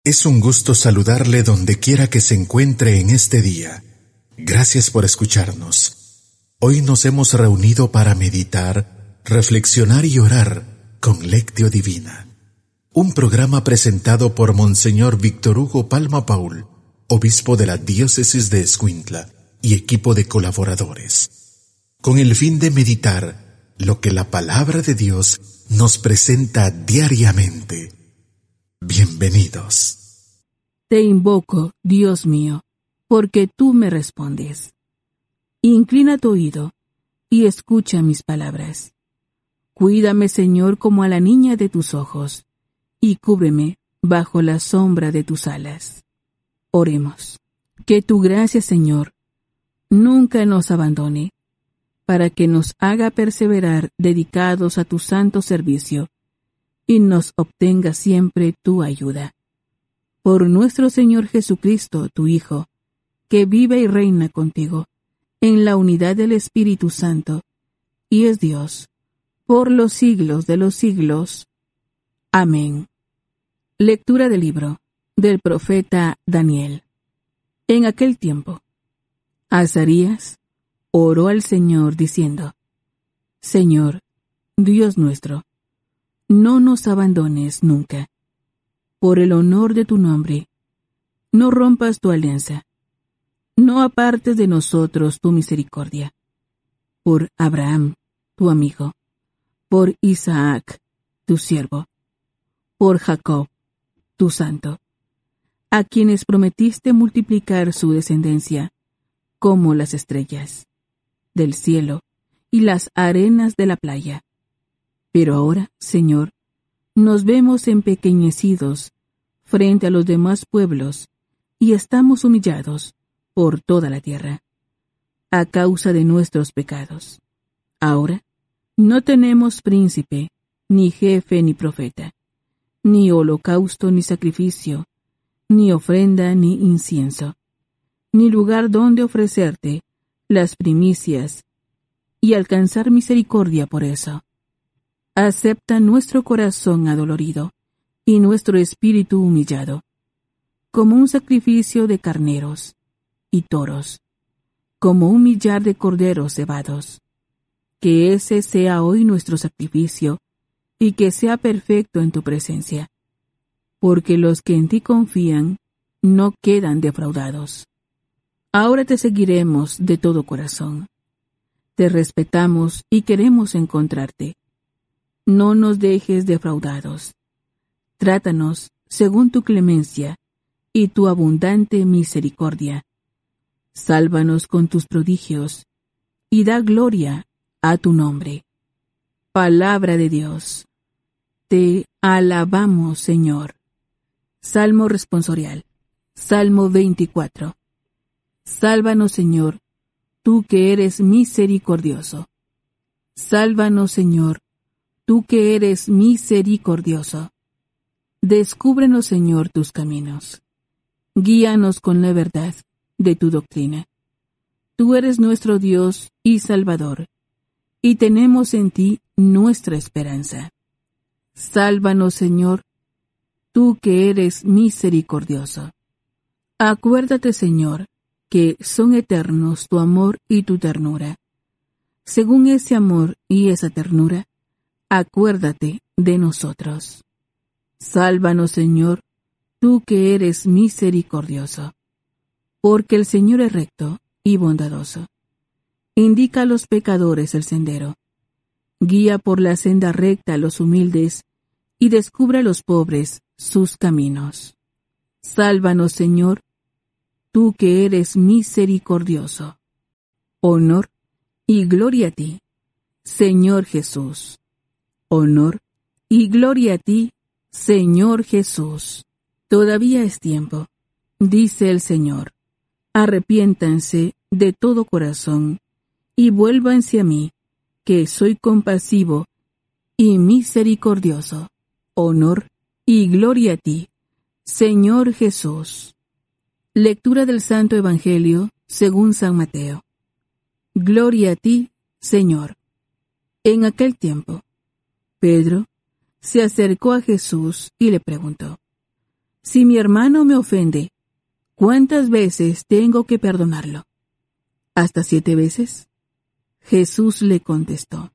Es un gusto saludarle donde quiera que se encuentre en este día. Gracias por escucharnos. Hoy nos hemos reunido para meditar, reflexionar y orar con Lectio Divina. Un programa presentado por Monseñor Víctor Hugo Palma Paul, obispo de la diócesis de Escuintla, y equipo de colaboradores, con el fin de meditar lo que la palabra de Dios nos presenta diariamente. Bienvenidos. Te invoco, Dios mío, porque tú me respondes. Inclina tu oído y escucha mis palabras. Cuídame, Señor, como a la niña de tus ojos, y cúbreme bajo la sombra de tus alas. Oremos. Que tu gracia, Señor, nunca nos abandone, para que nos haga perseverar dedicados a tu santo servicio, y nos obtenga siempre tu ayuda. Por nuestro Señor Jesucristo, tu Hijo, que vive y reina contigo, en la unidad del Espíritu Santo, y es Dios, por los siglos de los siglos. Amén. Lectura del libro del profeta Daniel. En aquel tiempo, Azarías oró al Señor diciendo: Señor, Dios nuestro, no nos abandones nunca. Por el honor de tu nombre, no rompas tu alianza, no apartes de nosotros tu misericordia. Por Abraham, tu amigo, por Isaac, tu siervo, por Jacob, tu santo, a quienes prometiste multiplicar su descendencia como las estrellas del cielo y las arenas de la playa. Pero ahora, Señor, nos vemos empequeñecidos frente a los demás pueblos y estamos humillados por toda la tierra, a causa de nuestros pecados. Ahora no tenemos príncipe, ni jefe, ni profeta, ni holocausto, ni sacrificio, ni ofrenda, ni incienso, ni lugar donde ofrecerte las primicias y alcanzar misericordia por eso. Acepta nuestro corazón adolorido y nuestro espíritu humillado, como un sacrificio de carneros y toros, como un millar de corderos cebados. Que ese sea hoy nuestro sacrificio, y que sea perfecto en tu presencia, porque los que en ti confían no quedan defraudados. Ahora te seguiremos de todo corazón. Te respetamos y queremos encontrarte. No nos dejes defraudados. Trátanos según tu clemencia y tu abundante misericordia. Sálvanos con tus prodigios y da gloria a tu nombre. Palabra de Dios. Te alabamos, Señor. Salmo responsorial. Salmo 24. Sálvanos, Señor, tú que eres misericordioso. Sálvanos, Señor, tú que eres misericordioso. Descúbrenos, Señor, tus caminos. Guíanos con la verdad de tu doctrina. Tú eres nuestro Dios y Salvador, y tenemos en ti nuestra esperanza. Sálvanos, Señor, tú que eres misericordioso. Acuérdate, Señor, que son eternos tu amor y tu ternura. Según ese amor y esa ternura, acuérdate de nosotros. Sálvanos, Señor, tú que eres misericordioso. Porque el Señor es recto y bondadoso. Indica a los pecadores el sendero. Guía por la senda recta a los humildes y descubre a los pobres sus caminos. Sálvanos, Señor, tú que eres misericordioso. Honor y gloria a ti, Señor Jesús. Honor y gloria a ti, Señor Jesús. Todavía es tiempo, dice el Señor. Arrepiéntanse de todo corazón y vuélvanse a mí, que soy compasivo y misericordioso. Honor y gloria a ti, Señor Jesús. Lectura del Santo Evangelio según San Mateo. Gloria a ti, Señor. En aquel tiempo, Pedro se acercó a Jesús y le preguntó: Si mi hermano me ofende, ¿cuántas veces tengo que perdonarlo? ¿Hasta 7 veces? Jesús le contestó,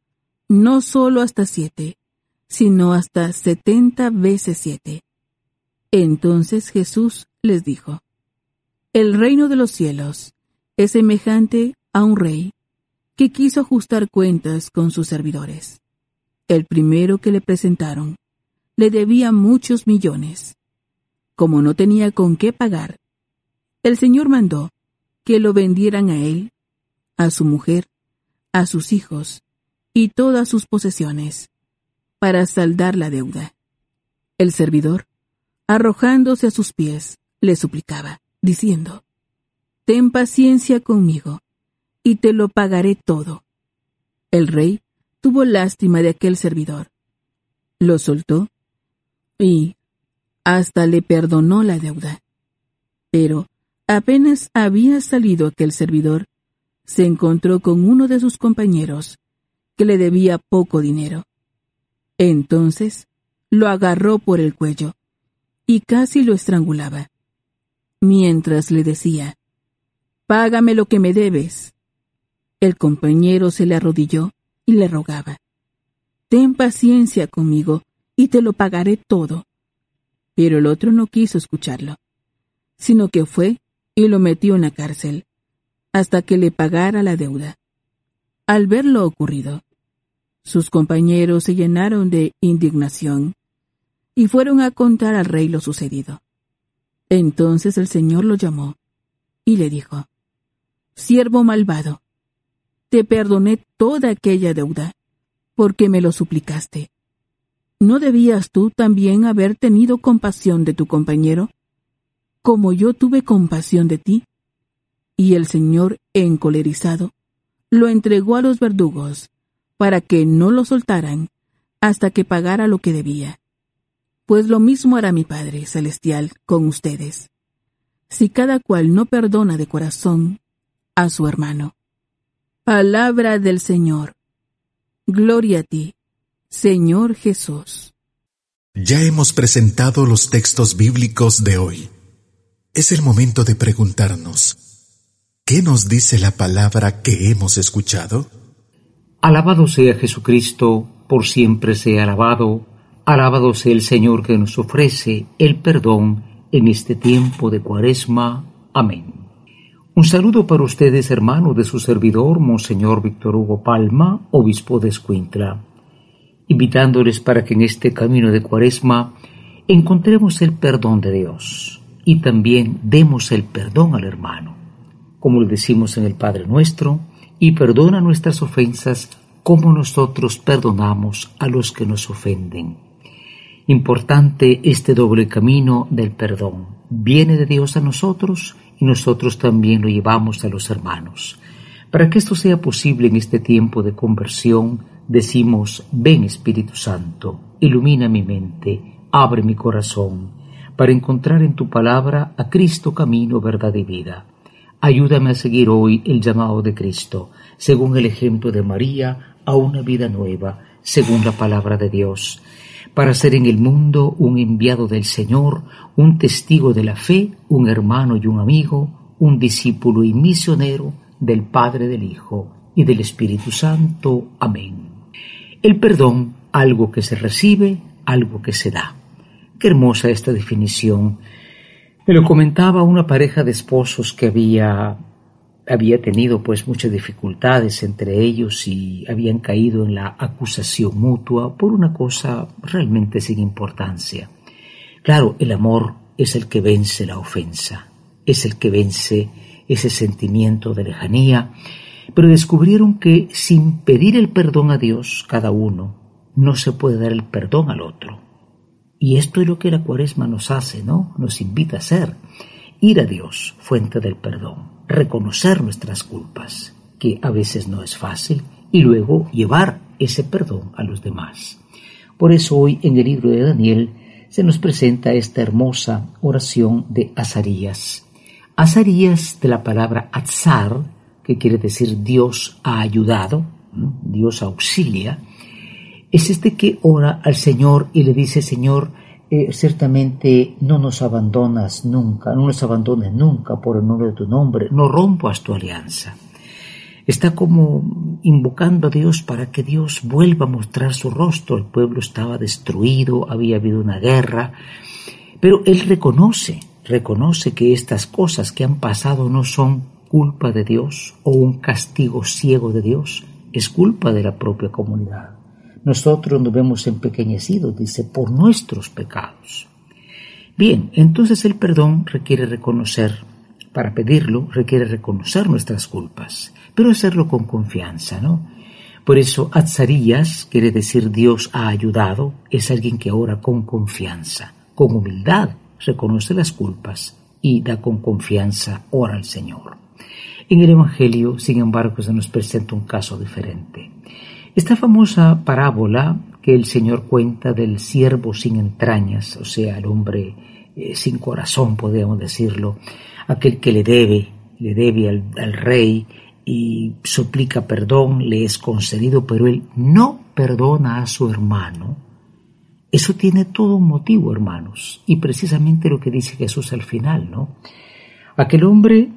no solo hasta 7, sino hasta 70 veces 7. Entonces Jesús les dijo, el reino de los cielos es semejante a un rey que quiso ajustar cuentas con sus servidores. El primero que le presentaron le debía muchos millones. Como no tenía con qué pagar, el Señor mandó que lo vendieran a él, a su mujer, a sus hijos y todas sus posesiones, para saldar la deuda. El servidor, arrojándose a sus pies, le suplicaba, diciendo, ten paciencia conmigo, y te lo pagaré todo. El rey tuvo lástima de aquel servidor, lo soltó y hasta le perdonó la deuda. Pero apenas había salido aquel servidor, se encontró con uno de sus compañeros que le debía poco dinero. Entonces lo agarró por el cuello y casi lo estrangulaba, mientras le decía, págame lo que me debes. El compañero se le arrodilló y le rogaba, ten paciencia conmigo y te lo pagaré todo. Pero el otro no quiso escucharlo, sino que fue y lo metió en la cárcel, hasta que le pagara la deuda. Al ver lo ocurrido, sus compañeros se llenaron de indignación y fueron a contar al rey lo sucedido. Entonces el Señor lo llamó y le dijo, siervo malvado, te perdoné toda aquella deuda, porque me lo suplicaste. ¿No debías tú también haber tenido compasión de tu compañero, como yo tuve compasión de ti? Y el Señor, encolerizado, lo entregó a los verdugos, para que no lo soltaran hasta que pagara lo que debía. Pues lo mismo hará mi Padre Celestial con ustedes, si cada cual no perdona de corazón a su hermano. Palabra del Señor. Gloria a ti, Señor Jesús. Ya hemos presentado los textos bíblicos de hoy. Es el momento de preguntarnos, ¿qué nos dice la palabra que hemos escuchado? Alabado sea Jesucristo, por siempre sea alabado. Alabado sea el Señor que nos ofrece el perdón en este tiempo de Cuaresma. Amén. Un saludo para ustedes, hermanos, de su servidor, Monseñor Víctor Hugo Palma, obispo de Escuintla, invitándoles para que en este camino de Cuaresma encontremos el perdón de Dios y también demos el perdón al hermano, como le decimos en el Padre Nuestro, y perdona nuestras ofensas como nosotros perdonamos a los que nos ofenden. Importante este doble camino del perdón. Viene de Dios a nosotros y nosotros también lo llevamos a los hermanos. Para que esto sea posible en este tiempo de conversión, decimos, ven Espíritu Santo, ilumina mi mente, abre mi corazón, para encontrar en tu palabra a Cristo camino, verdad y vida. Ayúdame a seguir hoy el llamado de Cristo, según el ejemplo de María, a una vida nueva, según la palabra de Dios, para ser en el mundo un enviado del Señor, un testigo de la fe, un hermano y un amigo, un discípulo y misionero del Padre, del Hijo y del Espíritu Santo. Amén. El perdón, algo que se recibe, algo que se da. Qué hermosa esta definición. Me lo comentaba una pareja de esposos que había tenido pues muchas dificultades entre ellos y habían caído en la acusación mutua por una cosa realmente sin importancia. Claro, el amor es el que vence la ofensa, es el que vence ese sentimiento de lejanía, pero descubrieron que sin pedir el perdón a Dios, cada uno, no se puede dar el perdón al otro. Y esto es lo que la Cuaresma nos hace, ¿no? Nos invita a hacer. Ir a Dios, fuente del perdón, reconocer nuestras culpas, que a veces no es fácil, y luego llevar ese perdón a los demás. Por eso hoy en el libro de Daniel se nos presenta esta hermosa oración de Azarías. Azarías, de la palabra Atzar, que quiere decir Dios ha ayudado, Dios auxilia, es este que ora al Señor y le dice: Señor, ciertamente no nos abandones nunca por el nombre de tu nombre, no rompas tu alianza. Está como invocando a Dios para que Dios vuelva a mostrar su rostro. El pueblo estaba destruido, había habido una guerra, pero él reconoce que estas cosas que han pasado no son culpa de Dios o un castigo ciego de Dios, es culpa de la propia comunidad. Nosotros nos vemos empequeñecidos, dice, por nuestros pecados. Bien, entonces el perdón requiere reconocer, para pedirlo, requiere reconocer nuestras culpas, pero hacerlo con confianza, ¿no? Por eso, Azarías, quiere decir Dios ha ayudado, es alguien que ora con confianza, con humildad, reconoce las culpas y da con confianza, ora al Señor. En el Evangelio, sin embargo, se nos presenta un caso diferente. Esta famosa parábola que el Señor cuenta del siervo sin entrañas, o sea, el hombre sin corazón, podríamos decirlo, aquel que le debe al rey y suplica perdón, le es concedido, pero él no perdona a su hermano. Eso tiene todo un motivo, hermanos, y precisamente lo que dice Jesús al final, ¿no? Aquel hombre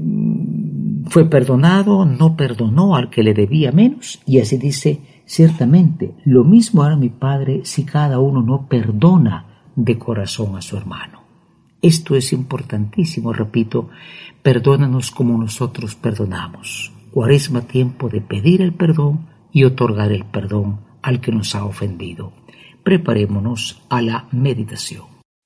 fue perdonado, no perdonó al que le debía menos, y así dice, ciertamente, lo mismo hará mi Padre si cada uno no perdona de corazón a su hermano. Esto es importantísimo, repito, perdónanos como nosotros perdonamos. Cuaresma, tiempo de pedir el perdón y otorgar el perdón al que nos ha ofendido. Preparémonos a la meditación.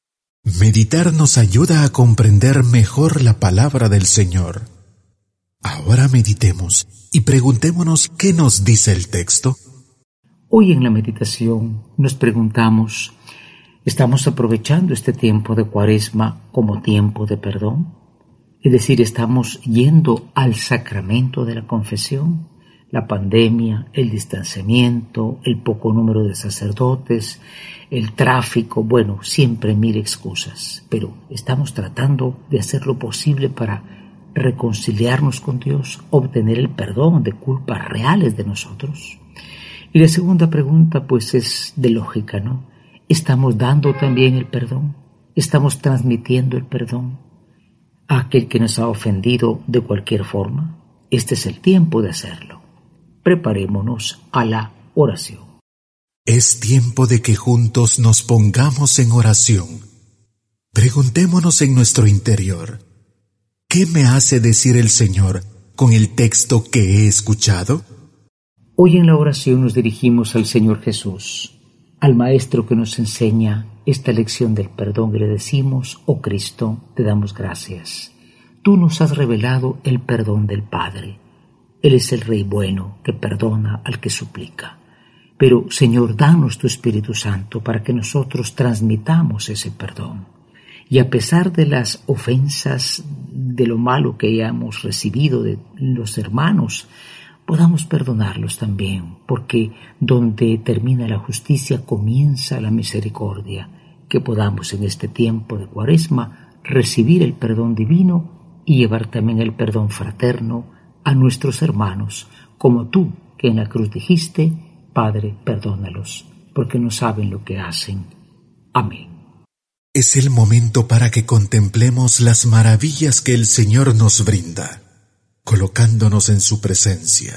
Meditar nos ayuda a comprender mejor la palabra del Señor. Ahora meditemos y preguntémonos qué nos dice el texto. Hoy en la meditación nos preguntamos, ¿estamos aprovechando este tiempo de Cuaresma como tiempo de perdón? Es decir, ¿estamos yendo al sacramento de la confesión? La pandemia, el distanciamiento, el poco número de sacerdotes, el tráfico, bueno, siempre mil excusas, pero estamos tratando de hacer lo posible para reconciliarnos con Dios, obtener el perdón de culpas reales de nosotros. Y la segunda pregunta, pues, es de lógica, ¿no? ¿Estamos dando también el perdón? ¿Estamos transmitiendo el perdón a aquel que nos ha ofendido de cualquier forma? Este es el tiempo de hacerlo. Preparémonos a la oración. Es tiempo de que juntos nos pongamos en oración. Preguntémonos en nuestro interior, ¿qué me hace decir el Señor con el texto que he escuchado? Hoy en la oración nos dirigimos al Señor Jesús, al Maestro que nos enseña esta lección del perdón, y le decimos, oh Cristo, te damos gracias. Tú nos has revelado el perdón del Padre. Él es el Rey bueno que perdona al que suplica. Pero, Señor, danos tu Espíritu Santo para que nosotros transmitamos ese perdón. Y a pesar de las ofensas, de lo malo que hayamos recibido de los hermanos, podamos perdonarlos también, porque donde termina la justicia comienza la misericordia. Que podamos en este tiempo de Cuaresma recibir el perdón divino y llevar también el perdón fraterno a nuestros hermanos, como tú que en la cruz dijiste, Padre, perdónalos, porque no saben lo que hacen. Amén. Es el momento para que contemplemos las maravillas que el Señor nos brinda, colocándonos en su presencia.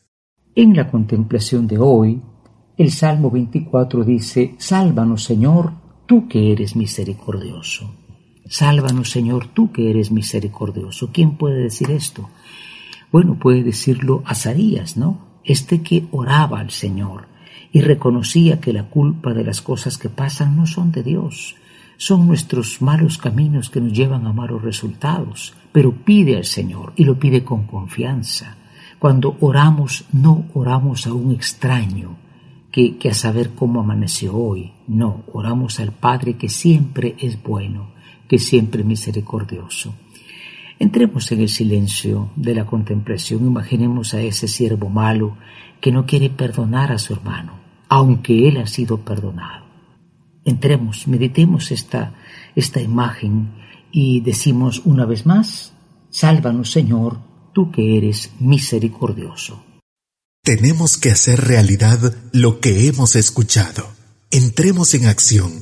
En la contemplación de hoy, el Salmo 24 dice, Sálvanos, Señor, tú que eres misericordioso. Sálvanos, Señor, tú que eres misericordioso. ¿Quién puede decir esto? Bueno, puede decirlo Azarías, ¿no? Este que oraba al Señor y reconocía que la culpa de las cosas que pasan no son de Dios, son nuestros malos caminos que nos llevan a malos resultados, pero pide al Señor y lo pide con confianza. Cuando oramos, no oramos a un extraño que a saber cómo amaneció hoy, no, oramos al Padre que siempre es bueno, que siempre es misericordioso. Entremos en el silencio de la contemplación, imaginemos a ese siervo malo que no quiere perdonar a su hermano, aunque él ha sido perdonado. Entremos, meditemos esta imagen y decimos una vez más, Sálvanos, Señor, tú que eres misericordioso. Tenemos que hacer realidad lo que hemos escuchado. Entremos en acción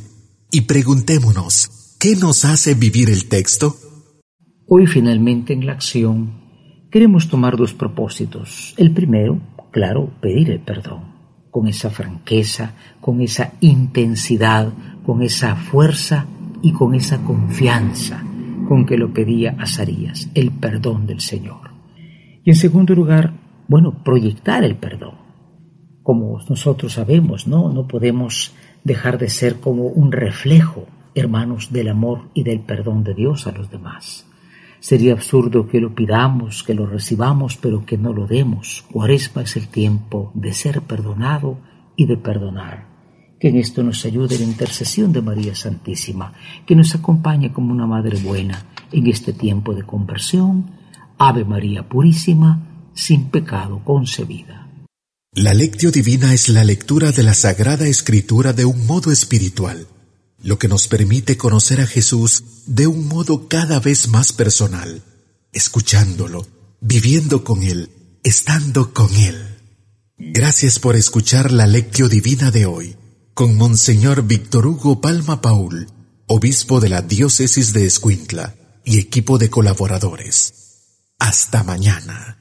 Y preguntémonos, ¿qué nos hace vivir el texto? Hoy finalmente en la acción queremos tomar 2 propósitos. El primero, claro, pedir el perdón, con esa franqueza, con esa intensidad, con esa fuerza y con esa confianza con que lo pedía Azarías, el perdón del Señor. Y en segundo lugar, proyectar el perdón. Como nosotros sabemos, no podemos dejar de ser como un reflejo, hermanos, del amor y del perdón de Dios a los demás. Sería absurdo que lo pidamos, que lo recibamos, pero que no lo demos. Cuaresma es el tiempo de ser perdonado y de perdonar. Que en esto nos ayude la intercesión de María Santísima, que nos acompañe como una madre buena en este tiempo de conversión. Ave María Purísima, sin pecado concebida. La Lectio Divina es la lectura de la Sagrada Escritura de un modo espiritual, lo que nos permite conocer a Jesús de un modo cada vez más personal, escuchándolo, viviendo con Él, estando con Él. Gracias por escuchar la Lectio Divina de hoy, con Monseñor Víctor Hugo Palma Paul, obispo de la Diócesis de Escuintla y equipo de colaboradores. Hasta mañana.